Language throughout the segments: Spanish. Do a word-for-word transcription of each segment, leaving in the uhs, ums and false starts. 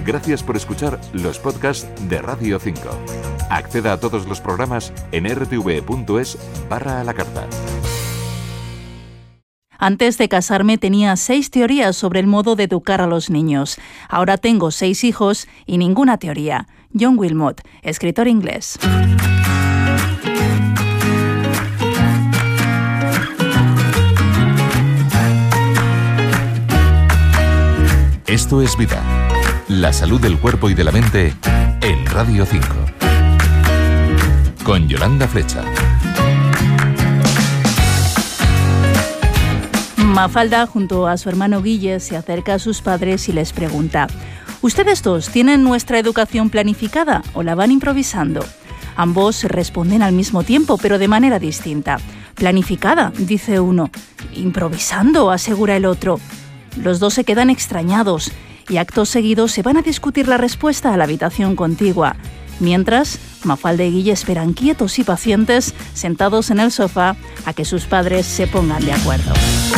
Gracias por escuchar los podcasts de Radio cinco. Acceda a todos los programas en r t v punto es barra a la carta. Antes de casarme tenía seis teorías sobre el modo de educar a los niños. Ahora tengo seis hijos y ninguna teoría. John Wilmot, escritor inglés. Esto es Vida, la salud del cuerpo y de la mente en Radio cinco. Con Yolanda Flecha. Mafalda, junto a su hermano Guille, se acerca a sus padres y les pregunta: ¿ustedes dos tienen nuestra educación planificada o la van improvisando? Ambos responden al mismo tiempo, pero de manera distinta. Planificada, dice uno. Improvisando, asegura el otro. Los dos se quedan extrañados y acto seguido se van a discutir la respuesta a la habitación contigua. Mientras, Mafalda y Guille esperan quietos y pacientes, sentados en el sofá, a que sus padres se pongan de acuerdo.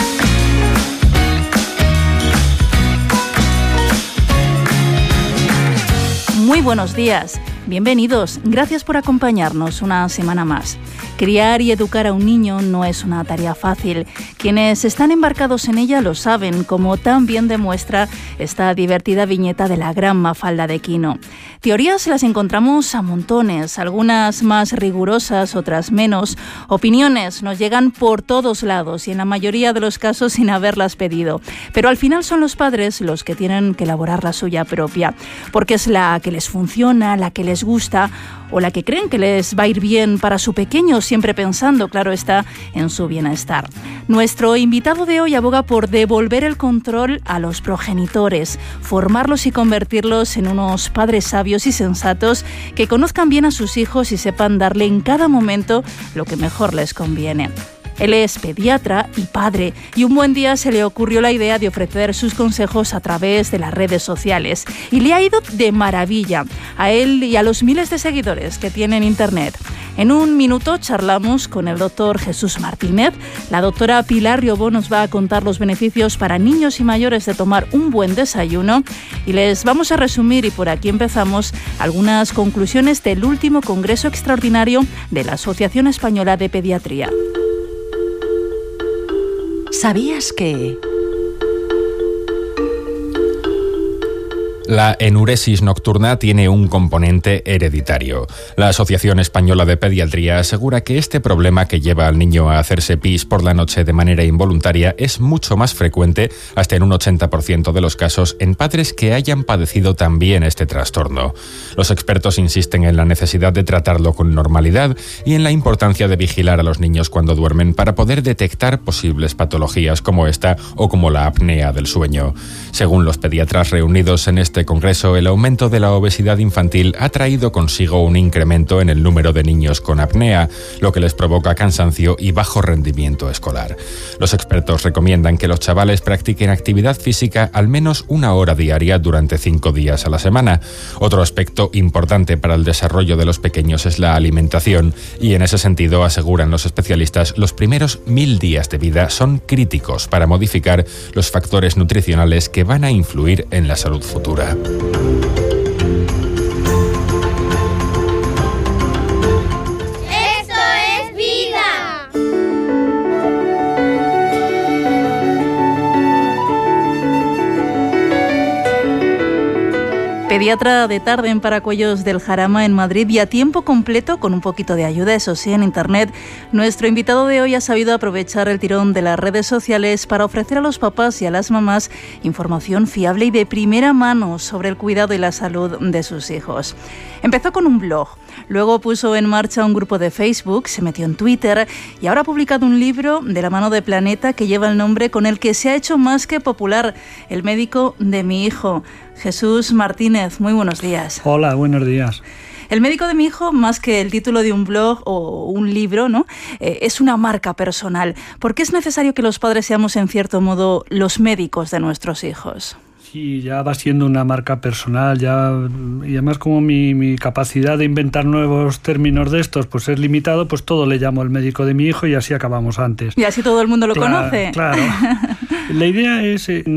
Muy buenos días, bienvenidos, gracias por acompañarnos una semana más. Criar y educar a un niño no es una tarea fácil. Quienes están embarcados en ella lo saben, como tan bien demuestra esta divertida viñeta de la gran Mafalda de Quino. Teorías las encontramos a montones, algunas más rigurosas, otras menos. Opiniones nos llegan por todos lados y en la mayoría de los casos sin haberlas pedido. Pero al final son los padres los que tienen que elaborar la suya propia, porque es la que les funciona, la que les gusta o la que creen que les va a ir bien para su pequeño, siempre pensando, claro está, en su bienestar. Nuestro invitado de hoy aboga por devolver el control a los progenitores, formarlos y convertirlos en unos padres sabios y sensatos que conozcan bien a sus hijos y sepan darle en cada momento lo que mejor les conviene. Él es pediatra y padre, y un buen día se le ocurrió la idea de ofrecer sus consejos a través de las redes sociales. Y le ha ido de maravilla a él y a los miles de seguidores que tiene en Internet. En un minuto charlamos con el doctor Jesús Martínez. La doctora Pilar Riobó nos va a contar los beneficios para niños y mayores de tomar un buen desayuno. Y les vamos a resumir, y por aquí empezamos, algunas conclusiones del último Congreso Extraordinario de la Asociación Española de Pediatría. ¿Sabías que...? La enuresis nocturna tiene un componente hereditario. La Asociación Española de Pediatría asegura que este problema que lleva al niño a hacerse pis por la noche de manera involuntaria es mucho más frecuente, hasta en un ochenta por ciento de los casos, en padres que hayan padecido también este trastorno. Los expertos insisten en la necesidad de tratarlo con normalidad y en la importancia de vigilar a los niños cuando duermen para poder detectar posibles patologías como esta o como la apnea del sueño. Según los pediatras reunidos en este Congreso, el aumento de la obesidad infantil ha traído consigo un incremento en el número de niños con apnea, lo que les provoca cansancio y bajo rendimiento escolar. Los expertos recomiendan que los chavales practiquen actividad física al menos una hora diaria durante cinco días a la semana. Otro aspecto importante para el desarrollo de los pequeños es la alimentación, y en ese sentido, aseguran los especialistas, los primeros mil días de vida son críticos para modificar los factores nutricionales que van a influir en la salud futura. ¡Esto es vida! Pediatra de tarde en Paracuellos del Jarama, en Madrid, y a tiempo completo, con un poquito de ayuda, eso sí, en Internet. Nuestro invitado de hoy ha sabido aprovechar el tirón de las redes sociales para ofrecer a los papás y a las mamás información fiable y de primera mano sobre el cuidado y la salud de sus hijos. Empezó con un blog, luego puso en marcha un grupo de Facebook, se metió en Twitter y ahora ha publicado un libro de la mano de Planeta que lleva el nombre con el que se ha hecho más que popular, El médico de mi hijo. Jesús Martínez, muy buenos días. Hola, buenos días. El médico de mi hijo, más que el título de un blog o un libro, ¿no? Eh, es una marca personal. ¿Por qué es necesario que los padres seamos, en cierto modo, los médicos de nuestros hijos? Sí, ya va siendo una marca personal, ya, y además como mi, mi capacidad de inventar nuevos términos de estos pues es limitado, pues todo le llamo el médico de mi hijo y así acabamos antes. Y así todo el mundo lo claro, conoce. Claro. La idea es, eh, no es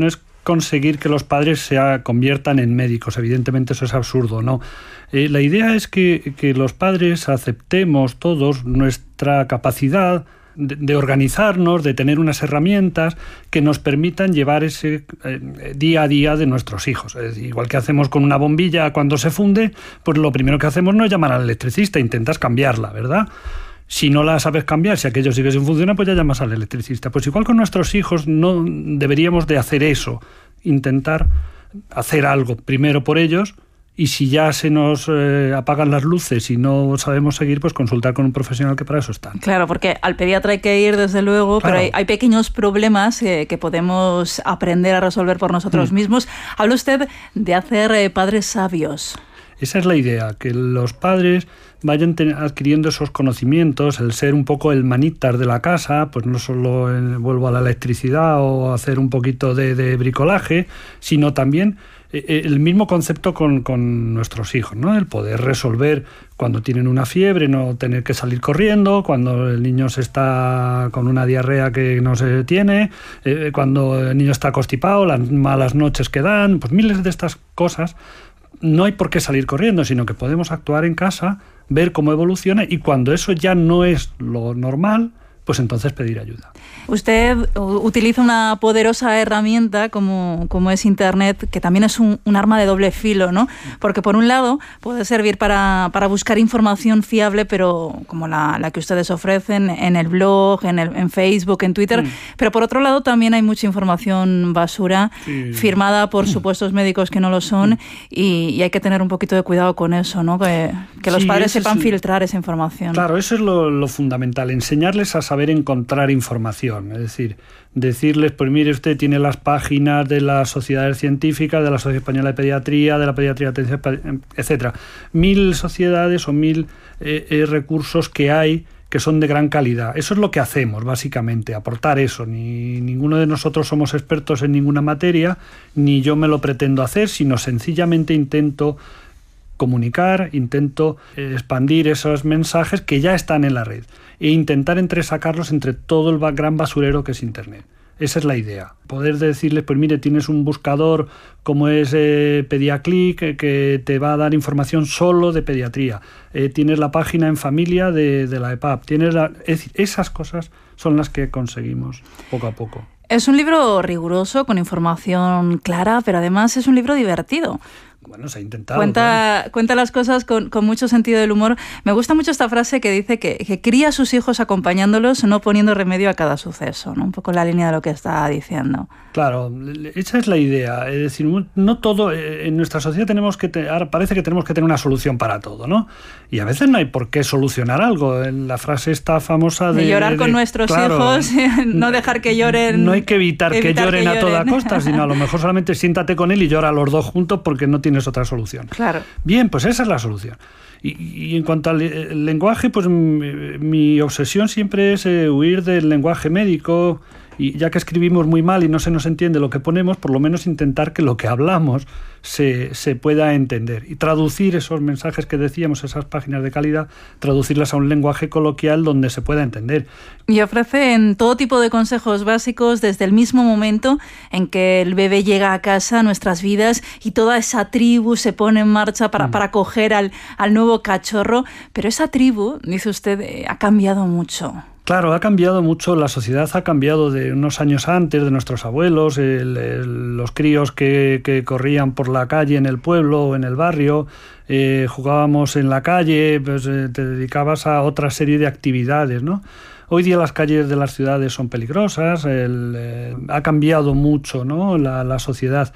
conseguir que los padres se conviertan en médicos. Evidentemente eso es absurdo, ¿no? Eh, la idea es que, que los padres aceptemos todos nuestra capacidad de, de organizarnos, de tener unas herramientas que nos permitan llevar ese eh, día a día de nuestros hijos. Es decir, igual que hacemos con una bombilla cuando se funde, pues lo primero que hacemos no es llamar al electricista, intentas cambiarla, ¿verdad? Si no la sabes cambiar, si aquello sigue sin funcionar, pues ya llamas al electricista. Pues igual con nuestros hijos no deberíamos de hacer eso, intentar hacer algo primero por ellos, y si ya se nos eh, apagan las luces y no sabemos seguir, pues consultar con un profesional que para eso está. Claro, porque al pediatra hay que ir desde luego, claro. Pero hay, hay pequeños problemas eh, que podemos aprender a resolver por nosotros mm. mismos. Habla usted de hacer eh, padres sabios. Esa es la idea, que los padres vayan ten- adquiriendo esos conocimientos, el ser un poco el manitas de la casa, pues no solo eh, vuelvo a la electricidad o hacer un poquito de, de bricolaje, sino también eh, el mismo concepto con, con nuestros hijos, ¿no? El poder resolver cuando tienen una fiebre, no tener que salir corriendo, cuando el niño se está con una diarrea que no se tiene, eh, cuando el niño está constipado, las malas noches que dan, pues miles de estas cosas. No hay por qué salir corriendo, sino que podemos actuar en casa, ver cómo evoluciona, y cuando eso ya no es lo normal, pues entonces pedir ayuda. Usted utiliza una poderosa herramienta como, como es Internet, que también es un, un arma de doble filo, ¿no? Porque por un lado puede servir para, para buscar información fiable, pero como la, la que ustedes ofrecen en el blog, en, el, en Facebook, en Twitter, mm. pero por otro lado también hay mucha información basura, sí. firmada por supuestos médicos que no lo son, mm. y, y hay que tener un poquito de cuidado con eso, ¿no? Que, que los sí, padres sepan es, filtrar esa información. Claro, eso es lo, lo fundamental, enseñarles a saber encontrar información. Es decir, decirles, pues mire, usted tiene las páginas de las sociedades científicas, de la Sociedad Española de Pediatría, de la Pediatría, etcétera. Mil sociedades o mil eh, eh, recursos que hay que son de gran calidad. Eso es lo que hacemos, básicamente, aportar eso. Ni ninguno de nosotros somos expertos en ninguna materia, ni yo me lo pretendo hacer, sino sencillamente intento comunicar, intento expandir esos mensajes que ya están en la red e intentar entresacarlos entre todo el gran basurero que es Internet. Esa es la idea. Poder decirles, pues mire, tienes un buscador como es eh, Pediaclic, eh, que te va a dar información solo de pediatría. Eh, tienes la página en familia de, de la E P A P. Tienes la, es decir, esas cosas son las que conseguimos poco a poco. Es un libro riguroso, con información clara, pero además es un libro divertido. Bueno, se ha intentado. Cuenta, ¿no? cuenta las cosas con, con mucho sentido del humor. Me gusta mucho esta frase que dice que, que cría a sus hijos acompañándolos, no poniendo remedio a cada suceso, ¿no? Un poco la línea de lo que está diciendo. Claro, esa es la idea. Es decir, no todo, en nuestra sociedad tenemos que, te, ahora parece que tenemos que tener una solución para todo, ¿no? Y a veces no hay por qué solucionar algo. La frase esta famosa de... De llorar de, con nuestros claro, hijos, no dejar que lloren. No hay que evitar, evitar que, lloren que lloren a toda costa, sino a lo mejor solamente siéntate con él y llora los dos juntos porque no tienes otra solución. Claro. Bien, pues esa es la solución. Y, y en cuanto al el lenguaje, pues mi, mi obsesión siempre es eh, huir del lenguaje médico, y ya que escribimos muy mal y no se nos entiende lo que ponemos, por lo menos intentar que lo que hablamos se, se pueda entender y traducir esos mensajes que decíamos, esas páginas de calidad, traducirlas a un lenguaje coloquial donde se pueda entender. Y ofrecen todo tipo de consejos básicos desde el mismo momento en que el bebé llega a casa, a nuestras vidas, y toda esa tribu se pone en marcha para, mm. para acoger al, al nuevo cachorro. Pero esa tribu, dice usted, eh, ha cambiado mucho. Claro, ha cambiado mucho, la sociedad ha cambiado de unos años antes, de nuestros abuelos, el, el, los críos que, que corrían por la calle en el pueblo o en el barrio, eh, jugábamos en la calle, pues eh, te dedicabas a otra serie de actividades, ¿no? Hoy día las calles de las ciudades son peligrosas, el, eh, ha cambiado mucho, ¿no? la, la sociedad.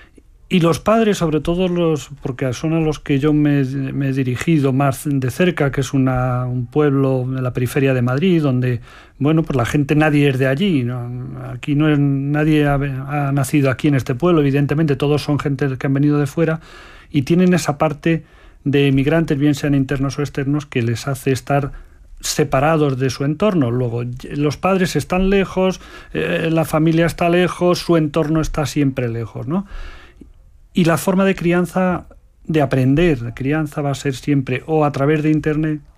Y los padres, sobre todo los, porque son a los que yo me, me he dirigido más de cerca, que es una, un pueblo en la periferia de Madrid, donde, bueno, pues la gente, nadie es de allí, ¿no? Aquí no es, nadie ha, ha nacido aquí en este pueblo, evidentemente todos son gente que han venido de fuera y tienen esa parte de emigrantes, bien sean internos o externos, que les hace estar separados de su entorno. Luego, los padres están lejos, eh, la familia está lejos, su entorno está siempre lejos, ¿no? Y la forma de crianza, de aprender, de crianza va a ser siempre o a través de Internet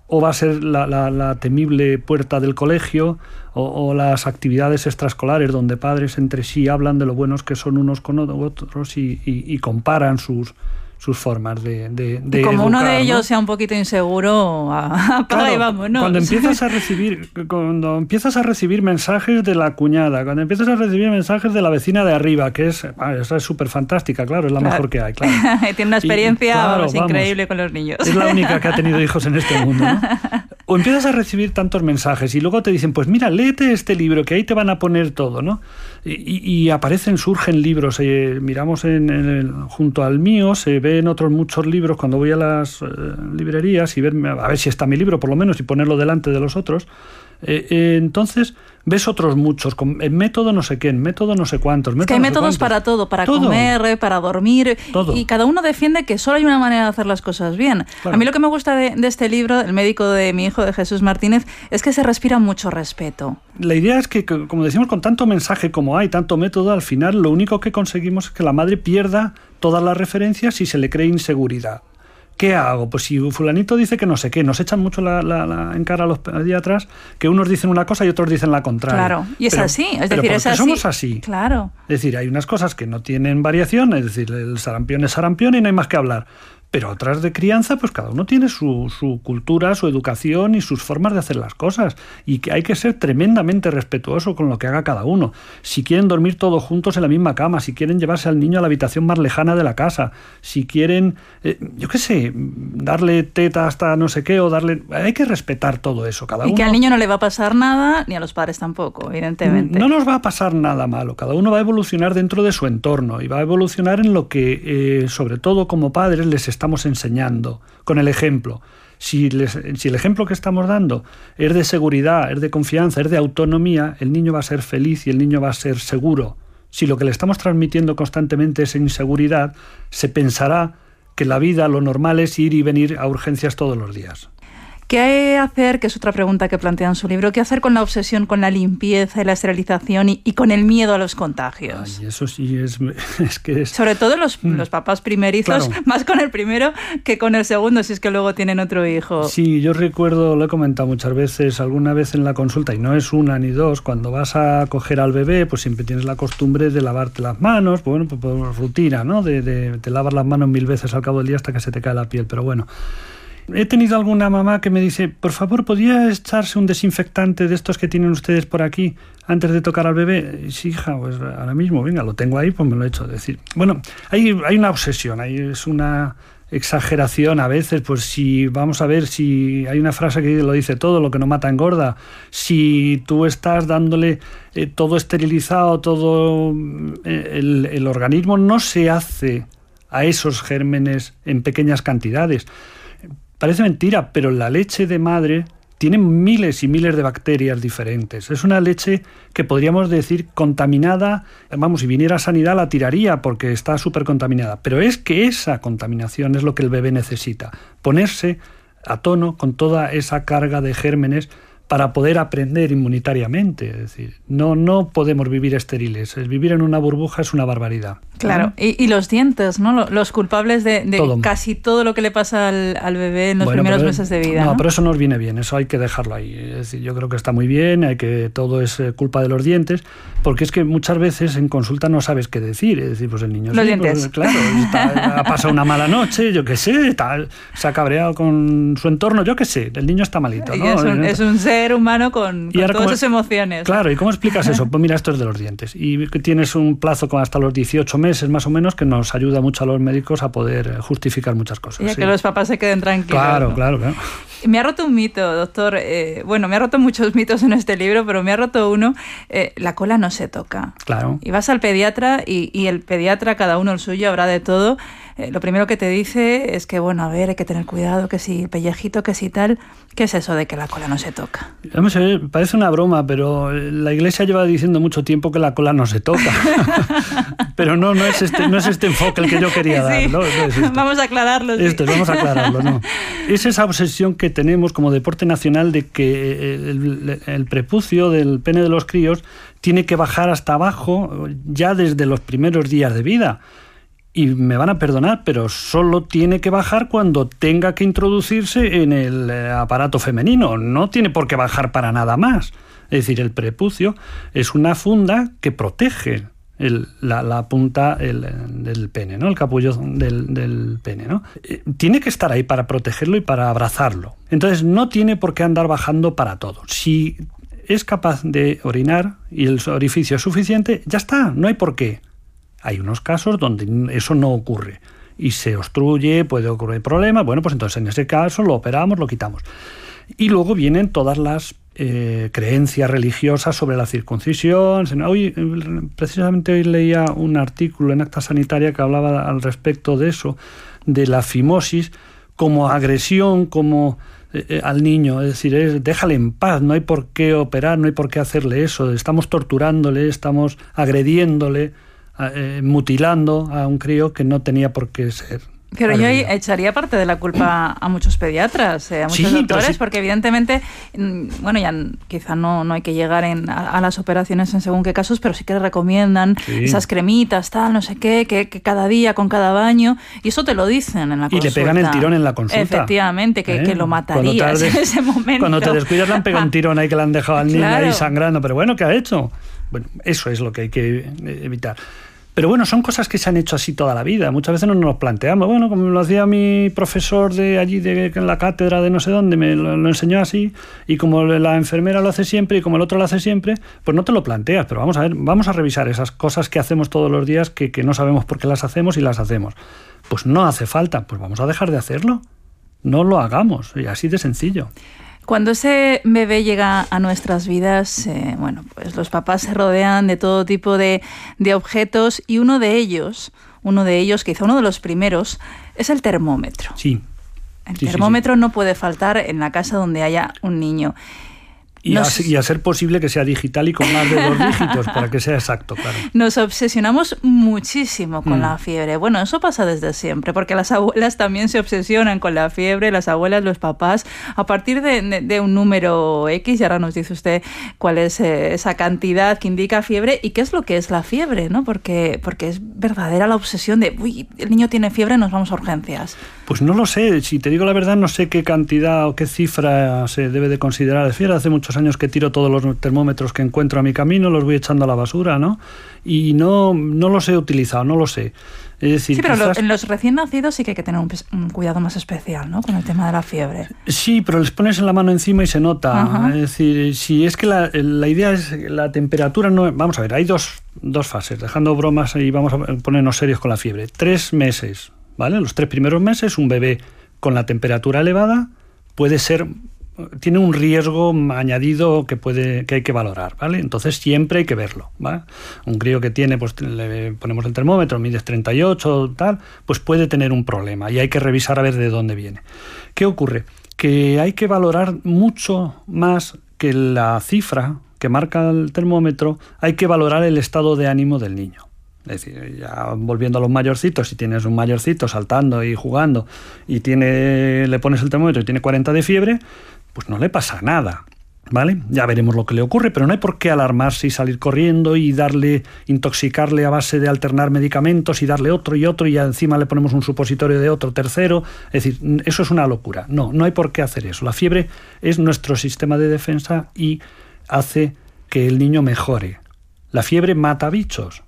o va a ser la, la, la temible puerta del colegio, o, o las actividades extraescolares donde padres entre sí hablan de lo buenos que son unos con otros y, y, y comparan sus sus formas de, de, de y como educar, uno de ellos, ¿no?, sea un poquito inseguro, apaga claro, y vámonos. Cuando empiezas a recibir, cuando empiezas a recibir mensajes de la cuñada, cuando empiezas a recibir mensajes de la vecina de arriba, que es, ah, esa es súper fantástica, claro, es la claro. mejor que hay, claro. Tiene una experiencia y, claro, vamos, vamos, increíble con los niños. Es la única que ha tenido hijos en este mundo, ¿no? O empiezas a recibir tantos mensajes y luego te dicen, pues mira, léete este libro, que ahí te van a poner todo, ¿no? Y, y, y aparecen, surgen libros, eh, miramos en, en el, junto al mío, se ven otros muchos libros cuando voy a las eh, librerías y ver, a ver si está mi libro por lo menos y ponerlo delante de los otros. Eh, eh, entonces ves otros muchos, con, en método no sé qué, en método no sé cuántos. Es que hay no métodos para todo, para todo. comer, para dormir, todo. Y cada uno defiende que solo hay una manera de hacer las cosas bien. Claro. A mí lo que me gusta de, de este libro, El médico de mi hijo, de Jesús Martínez, es que se respira mucho respeto. La idea es que, como decimos, con tanto mensaje como hay, tanto método, al final lo único que conseguimos es que la madre pierda todas las referencias y se le cree inseguridad. ¿Qué hago? Pues si fulanito dice que no sé qué, nos echan mucho la, la, la, en cara a los pediatras, que unos dicen una cosa y otros dicen la contraria. Claro, y es pero, así, es pero decir, es así. somos así. Claro. Es decir, hay unas cosas que no tienen variación, es decir, el sarampión es sarampión y no hay más que hablar. Pero otras de crianza, pues cada uno tiene su, su cultura, su educación y sus formas de hacer las cosas. Y que hay que ser tremendamente respetuoso con lo que haga cada uno. Si quieren dormir todos juntos en la misma cama, si quieren llevarse al niño a la habitación más lejana de la casa, si quieren, eh, yo qué sé, darle teta hasta no sé qué, o darle... Hay que respetar todo eso, cada uno. Y que al niño no le va a pasar nada, ni a los padres tampoco, evidentemente. No nos va a pasar nada malo. Cada uno va a evolucionar dentro de su entorno y va a evolucionar en lo que, eh, sobre todo como padres, les está estamos enseñando, con el ejemplo. Si, les, si el ejemplo que estamos dando es de seguridad, es de confianza, es de autonomía, el niño va a ser feliz y el niño va a ser seguro. Si lo que le estamos transmitiendo constantemente es inseguridad, se pensará que la vida, lo normal es ir y venir a urgencias todos los días. ¿Qué hacer, que es otra pregunta que plantea en su libro, qué hacer con la obsesión con la limpieza y la esterilización y, y con el miedo a los contagios? Ay, eso sí es, es que es... Sobre todo los, mm. los papás primerizos, claro. Más con el primero que con el segundo, si es que luego tienen otro hijo. Sí, yo recuerdo, lo he comentado muchas veces, alguna vez en la consulta, y no es una ni dos, cuando vas a coger al bebé, pues siempre tienes la costumbre de lavarte las manos, pues bueno, pues por rutina, ¿no? De, de, te lavas las manos mil veces al cabo del día hasta que se te cae la piel, pero bueno... He tenido alguna mamá que me dice, por favor, ¿podría echarse un desinfectante de estos que tienen ustedes por aquí antes de tocar al bebé? Sí, hija, pues ahora mismo, venga, lo tengo ahí, pues me lo he hecho. Es decir, bueno, hay, hay una obsesión, hay, es una exageración a veces, pues si, vamos a ver, si hay una frase que lo dice todo, lo que no mata engorda. Si tú estás dándole eh, todo esterilizado, todo, eh, el, el organismo no se hace a esos gérmenes en pequeñas cantidades. Parece mentira, pero la leche de madre tiene miles y miles de bacterias diferentes. Es una leche que podríamos decir contaminada. Vamos, si viniera Sanidad la tiraría porque está súper contaminada. Pero es que esa contaminación es lo que el bebé necesita. Ponerse a tono con toda esa carga de gérmenes para poder aprender inmunitariamente. Es decir, no, no podemos vivir estériles. El vivir en una burbuja es una barbaridad. Claro, ¿eh? y, y los dientes, ¿no? Los culpables de, de todo. Casi todo lo que le pasa al, al bebé en los bueno, primeros meses de vida. No, ¿no? pero eso nos viene bien, eso hay que dejarlo ahí. Es decir, yo creo que está muy bien, hay que todo es culpa de los dientes, porque es que muchas veces en consulta no sabes qué decir. Es decir, pues el niño... Los sí, dientes. Pues, claro, está, ha pasado una mala noche, yo qué sé, tal, se ha cabreado con su entorno, yo qué sé, el niño está malito, ¿no? Es un, es un ser humano con, con todas cómo, sus emociones. Claro, ¿y cómo explicas eso? Pues mira, esto es de los dientes. Y que tienes un plazo con hasta los dieciocho meses más o menos que nos ayuda mucho a los médicos a poder justificar muchas cosas. Y a sí. que los papás se queden tranquilos. Claro, ¿no? claro, claro. Me ha roto un mito, doctor. Eh, bueno, me ha roto muchos mitos en este libro, pero me ha roto uno. Eh, la cola no se toca. Claro. Y vas al pediatra y, y el pediatra, cada uno el suyo, habrá de todo. Eh, lo primero que te dice es que, bueno, a ver, hay que tener cuidado, que si el pellejito, que si tal. ¿Qué es eso de que la cola no se toca? Vamos a ver, parece una broma, pero la Iglesia lleva diciendo mucho tiempo que la cola no se toca. Pero no, no es este, no es este enfoque el que yo quería dar. Sí. ¿No? No es este. Vamos a aclararlo. Sí. Esto, vamos a aclararlo, ¿no? Es esa obsesión que tenemos como deporte nacional de que el, el prepucio del pene de los críos tiene que bajar hasta abajo ya desde los primeros días de vida. Y me van a perdonar, pero solo tiene que bajar cuando tenga que introducirse en el aparato femenino. No tiene por qué bajar para nada más. Es decir, el prepucio es una funda que protege el, la, la punta el, del pene, ¿no? El capullo del, del pene, ¿no? Tiene que estar ahí para protegerlo y para abrazarlo. Entonces no tiene por qué andar bajando para todo. Si es capaz de orinar y el orificio es suficiente, ya está, no hay por qué. Hay unos casos donde eso no ocurre y se obstruye, puede ocurrir problemas. Bueno, pues entonces en ese caso lo operamos, lo quitamos. Y luego vienen todas las eh, creencias religiosas sobre la circuncisión. Hoy, precisamente hoy leía un artículo en Acta Sanitaria que hablaba al respecto de eso, de la fimosis como agresión, como eh, al niño. Es decir, es, déjale en paz, no hay por qué operar, no hay por qué hacerle eso. Estamos torturándole, estamos agrediéndole, Eh, mutilando a un crío que no tenía por qué ser. Pero yo echaría parte de la culpa a muchos pediatras, eh, a muchos sí, doctores, sí. Porque evidentemente, bueno, ya quizá no, no hay que llegar en, a, a las operaciones en según qué casos, pero sí que recomiendan sí. esas cremitas, tal, no sé qué, que, que cada día con cada baño, y eso te lo dicen en la consulta. Y le pegan el tirón en la consulta. Efectivamente, que, ¿Eh? que lo matarías en ese momento. Cuando te descuidas le han pegado un tirón ahí que le han dejado al niño claro. ahí sangrando, pero bueno, ¿qué ha hecho? Bueno, eso es lo que hay que evitar. Pero bueno, son cosas que se han hecho así toda la vida. Muchas veces no nos planteamos. Bueno, como lo hacía mi profesor de allí, de en la cátedra de no sé dónde, me lo, lo enseñó así, y como la enfermera lo hace siempre y como el otro lo hace siempre, pues no te lo planteas. Pero vamos a ver, vamos a revisar esas cosas que hacemos todos los días que, que no sabemos por qué las hacemos y las hacemos. Pues no hace falta, pues vamos a dejar de hacerlo. No lo hagamos, y así de sencillo. Cuando ese bebé llega a nuestras vidas, eh, bueno, pues los papás se rodean de todo tipo de, de objetos y uno de ellos, uno de ellos, quizá uno de los primeros, es el termómetro. Sí. El sí, termómetro sí, sí. no puede faltar en la casa donde haya un niño. Y, Nos... a, y a ser posible que sea digital y con más de dos dígitos, para que sea exacto, claro. Nos obsesionamos muchísimo con mm. la fiebre. Bueno, eso pasa desde siempre, porque las abuelas también se obsesionan con la fiebre, las abuelas, los papás, a partir de, de, de un número X, y ahora nos dice usted cuál es eh, esa cantidad que indica fiebre y qué es lo que es la fiebre, ¿no? Porque, porque es verdadera la obsesión de, uy, el niño tiene fiebre, nos vamos a urgencias. Pues no lo sé, si te digo la verdad, no sé qué cantidad o qué cifra se debe de considerar de fiebre. Hace mucho años que tiro todos los termómetros que encuentro a mi camino, los voy echando a la basura, ¿no? Y no, no los he utilizado, no lo sé. Es decir, sí, pero quizás... en los recién nacidos sí que hay que tener un, un cuidado más especial, ¿no? Con el tema de la fiebre. Sí, pero les pones en la mano encima y se nota. Ajá. Es decir, si es que la, la idea es la temperatura no... Vamos a ver, hay dos, dos fases, dejando bromas y vamos a ponernos serios con la fiebre. Tres meses, ¿vale? Los tres primeros meses, un bebé con la temperatura elevada puede ser... tiene un riesgo añadido que puede que hay que valorar, ¿vale? Entonces siempre hay que verlo, ¿vale? Un crío que tiene, pues le ponemos el termómetro, mide treinta y ocho, tal, pues puede tener un problema y hay que revisar a ver de dónde viene. ¿Qué ocurre? Que hay que valorar mucho más que la cifra que marca el termómetro, hay que valorar el estado de ánimo del niño. Es decir, ya volviendo a los mayorcitos, si tienes un mayorcito saltando y jugando y tiene le pones el termómetro y tiene cuarenta de fiebre, pues no le pasa nada, ¿vale? Ya veremos lo que le ocurre, pero no hay por qué alarmarse y salir corriendo y darle, intoxicarle a base de alternar medicamentos y darle otro y otro y encima le ponemos un supositorio de otro, tercero. Es decir, eso es una locura. No, no hay por qué hacer eso. La fiebre es nuestro sistema de defensa y hace que el niño mejore. La fiebre mata bichos.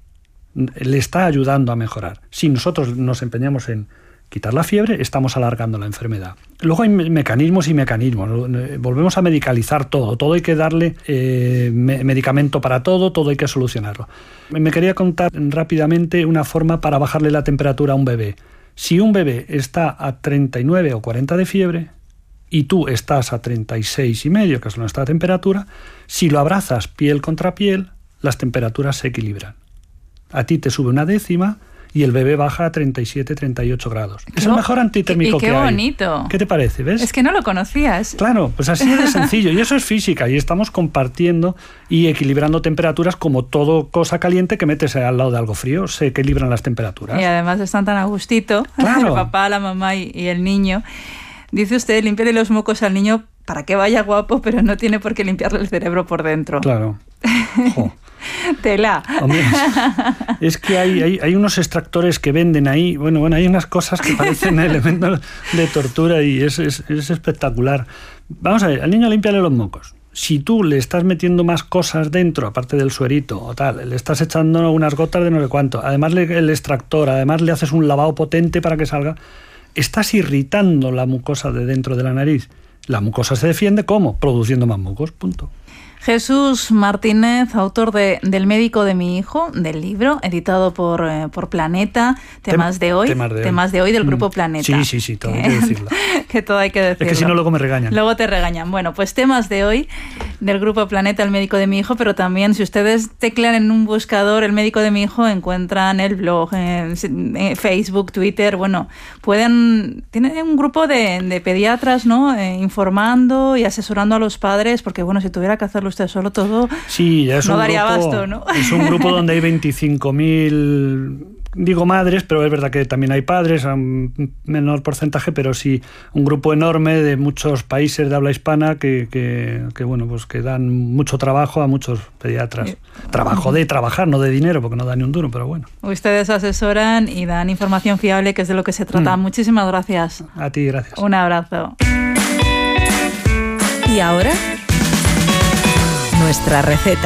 Le está ayudando a mejorar. Si nosotros nos empeñamos en quitar la fiebre, estamos alargando la enfermedad. Luego hay mecanismos y mecanismos. Volvemos a medicalizar todo. Todo hay que darle eh, medicamento para todo, todo hay que solucionarlo. Me quería contar rápidamente una forma para bajarle la temperatura a un bebé. Si un bebé está a treinta y nueve o cuarenta de fiebre y tú estás a treinta y seis y medio, que es nuestra temperatura, si lo abrazas piel contra piel, las temperaturas se equilibran. A ti te sube una décima y el bebé baja a treinta y siete, treinta y ocho grados. Es el mejor antitérmico que hay. ¡Qué bonito! ¿Qué te parece? ¿Ves? Es que no lo conocías. Claro, pues así de sencillo. Y eso es física. Y estamos compartiendo y equilibrando temperaturas como todo cosa caliente que metes al lado de algo frío. Se equilibran las temperaturas. Y además están tan a gustito. Claro. El papá, la mamá y, y el niño. Dice usted, limpiarle los mocos al niño para que vaya guapo, pero no tiene por qué limpiarle el cerebro por dentro. Claro. Jo. Tela. Hombre, es que hay, hay, hay unos extractores que venden ahí, bueno, bueno, hay unas cosas que parecen elementos de tortura y es, es, es espectacular. Vamos a ver, al niño límpiale los mocos. Si tú le estás metiendo más cosas dentro, aparte del suerito o tal, le estás echando unas gotas de no sé cuánto, además le, el extractor, además le haces un lavado potente para que salga, estás irritando la mucosa de dentro de la nariz. La mucosa se defiende, ¿cómo? Produciendo más mocos, punto. Jesús Martínez, autor de Del médico de mi hijo, del libro, editado por, eh, por Planeta, temas de hoy, temas de, temas de hoy del grupo Planeta. Sí, sí, sí, todo hay que decirlo. Que todo hay que decirlo. Es que si no luego me regañan. Luego te regañan. Bueno, pues temas de hoy del grupo Planeta, el médico de mi hijo, pero también si ustedes teclean en un buscador el médico de mi hijo, encuentran el blog, en, en Facebook, Twitter, bueno, pueden, tienen un grupo de, de pediatras, ¿no? Eh, informando y asesorando a los padres, porque bueno, si tuviera que hacerlo usted solo todo, sí, ya es no un daría grupo, abasto, ¿no? Es un grupo donde hay veinticinco mil, digo madres, pero es verdad que también hay padres, a un menor porcentaje, pero sí un grupo enorme de muchos países de habla hispana que, que, que bueno, pues que dan mucho trabajo a muchos pediatras. Sí. Trabajo de trabajar, no de dinero, porque no da ni un duro, pero bueno. Ustedes asesoran y dan información fiable, que es de lo que se trata. Mm. Muchísimas gracias. A ti, gracias. Un abrazo. ¿Y ahora? Nuestra receta.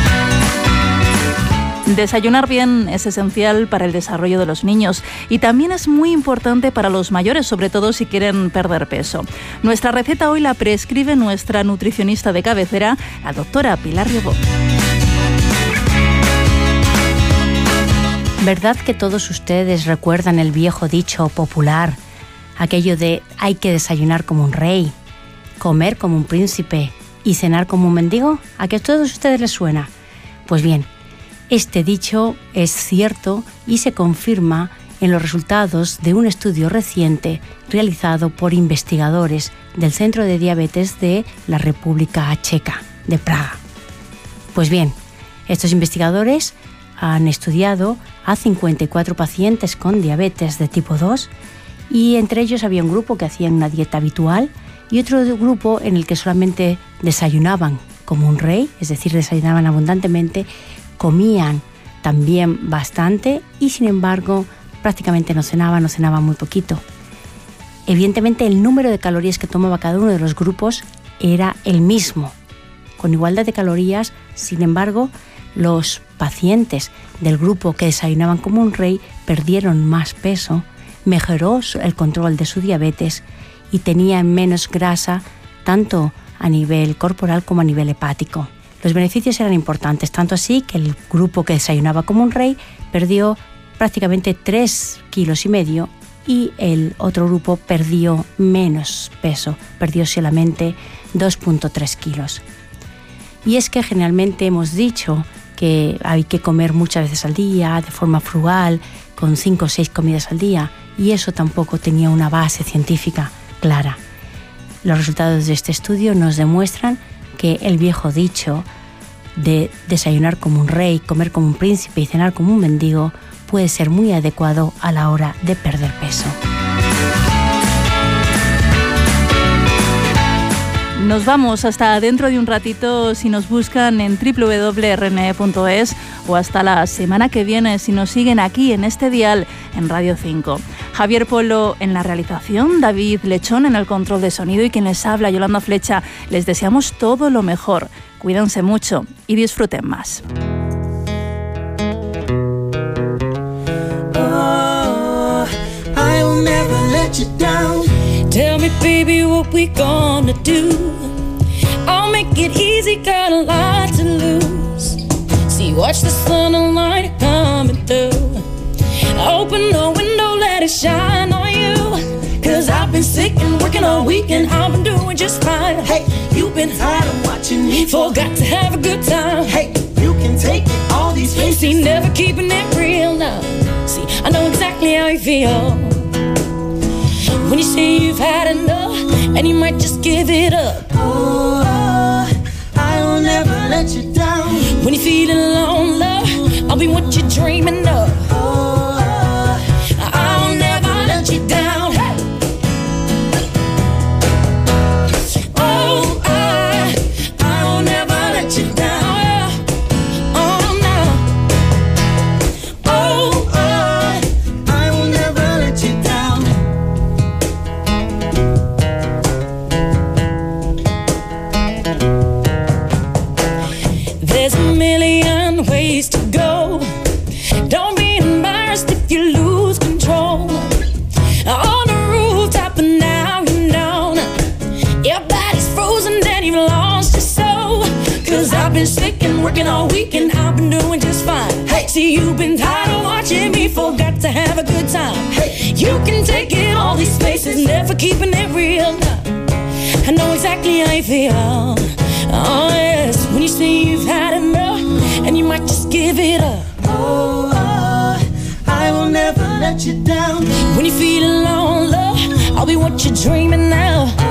Desayunar bien es esencial para el desarrollo de los niños y también es muy importante para los mayores, sobre todo si quieren perder peso. Nuestra receta hoy la prescribe nuestra nutricionista de cabecera, la doctora Pilar Riobó. ¿Verdad que todos ustedes recuerdan el viejo dicho popular, aquello de hay que desayunar como un rey, comer como un príncipe y cenar como un mendigo? ¿A que a todos ustedes les suena? Pues bien, este dicho es cierto y se confirma en los resultados de un estudio reciente realizado por investigadores del Centro de Diabetes de la República Checa, de Praga. Pues bien, estos investigadores han estudiado a cincuenta y cuatro pacientes con diabetes de tipo dos y entre ellos había un grupo que hacían una dieta habitual y otro grupo en el que solamente desayunaban como un rey, es decir, desayunaban abundantemente, comían también bastante y sin embargo prácticamente no cenaban, no cenaban muy poquito. Evidentemente el número de calorías que tomaba cada uno de los grupos era el mismo, con igualdad de calorías. Sin embargo, los pacientes del grupo que desayunaban como un rey perdieron más peso, mejoró el control de su diabetes y tenían menos grasa tanto a nivel corporal como a nivel hepático. Los beneficios eran importantes, tanto así que el grupo que desayunaba como un rey perdió prácticamente tres kilos y medio y el otro grupo perdió menos peso, perdió solamente dos punto tres kilos. Y es que generalmente hemos dicho que hay que comer muchas veces al día, de forma frugal, con cinco o seis comidas al día, y eso tampoco tenía una base científica clara. Los resultados de este estudio nos demuestran que el viejo dicho de desayunar como un rey, comer como un príncipe y cenar como un mendigo puede ser muy adecuado a la hora de perder peso. Nos vamos hasta dentro de un ratito si nos buscan en doble u doble u doble u punto r n e punto e s o hasta la semana que viene si nos siguen aquí en este dial en Radio cinco. Javier Polo en la realización, David Lechón en el control de sonido y quien les habla, Yolanda Flecha. Les deseamos todo lo mejor. Cuídense mucho y disfruten más. Oh, I will never let you down. Tell me, baby, what we gonna do? I'll make it easy, got a lot to lose. See, watch the sunlight coming through. Open the window, let it shine on you. Cause I've been sick and working all week and I've been doing just fine. Hey, you've been tired of watching me. Forgot to have a good time. Hey, you can take it, all these faces. See, never keeping it real now. See, I know exactly how you feel. When you say you've had enough and you might just give it up. Oh, I'll never let you down. When you're feeling alone, love, I'll be what you're dreaming of. Oh, I'll never let you down. Hey. Oh, I, I'll never let you down. Oh, been working all week and I've been doing just fine. Hey, see, you've been tired of watching me, forgot to have a good time. Hey, you can take it all these places, never keeping it real. I know exactly how you feel. Oh yes, when you say you've had enough and you might just give it up. Oh, oh, I will never let you down. When you feel alone, love, I'll be what you're dreaming now.